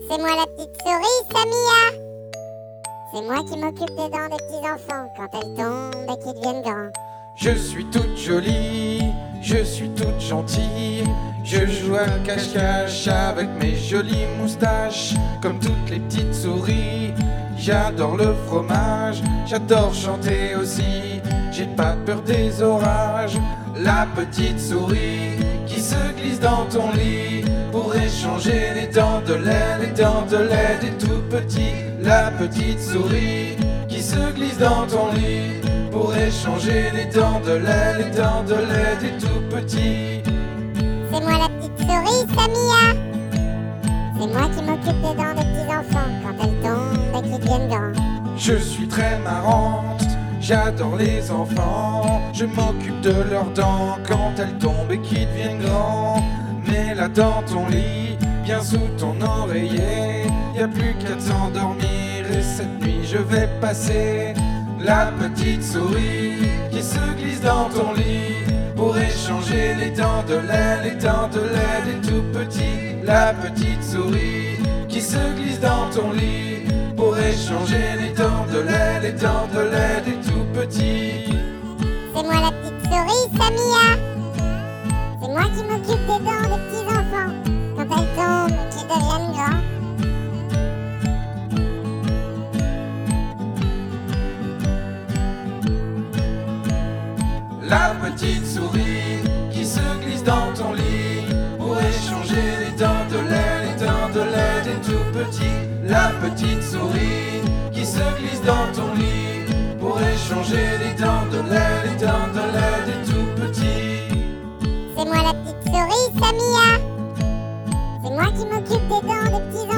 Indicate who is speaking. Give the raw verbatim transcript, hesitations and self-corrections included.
Speaker 1: C'est moi la petite souris, Samia. C'est moi qui m'occupe des dents des petits-enfants quand elles tombent et qu'ils deviennent grands.
Speaker 2: Je suis toute jolie, je suis toute gentille. Je joue à cache-cache avec mes jolies moustaches. Comme toutes les petites souris, j'adore le fromage. J'adore chanter aussi, j'ai pas peur des orages. La petite souris qui se glisse dans ton lit pour échanger les dents de lait, les dents de lait des tout petits. La petite souris qui se glisse dans ton lit pour échanger les dents de lait, les dents de lait des tout petits.
Speaker 1: C'est moi la petite souris, Samia. C'est moi qui m'occupe des dents des petits-enfants quand elles tombent et qu'ils deviennent grands.
Speaker 2: Je suis très marrante, j'adore les enfants. Je m'occupe de leurs dents quand elles tombent et qu'ils deviennent grands. Mets-la dans ton lit, bien sous ton oreiller. Y a plus qu'à s'endormir et cette nuit je vais passer. La petite souris qui se glisse dans ton lit pour échanger les dents de lait, les dents de lait des tout petits. La petite souris qui se glisse dans ton lit pour échanger les dents de lait, les dents de lait des tout petits.
Speaker 1: C'est moi la petite souris, Samia. C'est moi qui m'occupe des dents des petits-enfants quand elles tombent et qu'ils deviennent grands.
Speaker 2: La petite souris qui se glisse dans ton lit pour échanger les dents de lait, les dents de lait des tout petits. La petite souris qui se glisse dans ton lit pour échanger les dents de lait, les dents de lait des tout petits.
Speaker 1: C'est moi la petite souris, Samia. C'est moi qui m'occupe des dents des petits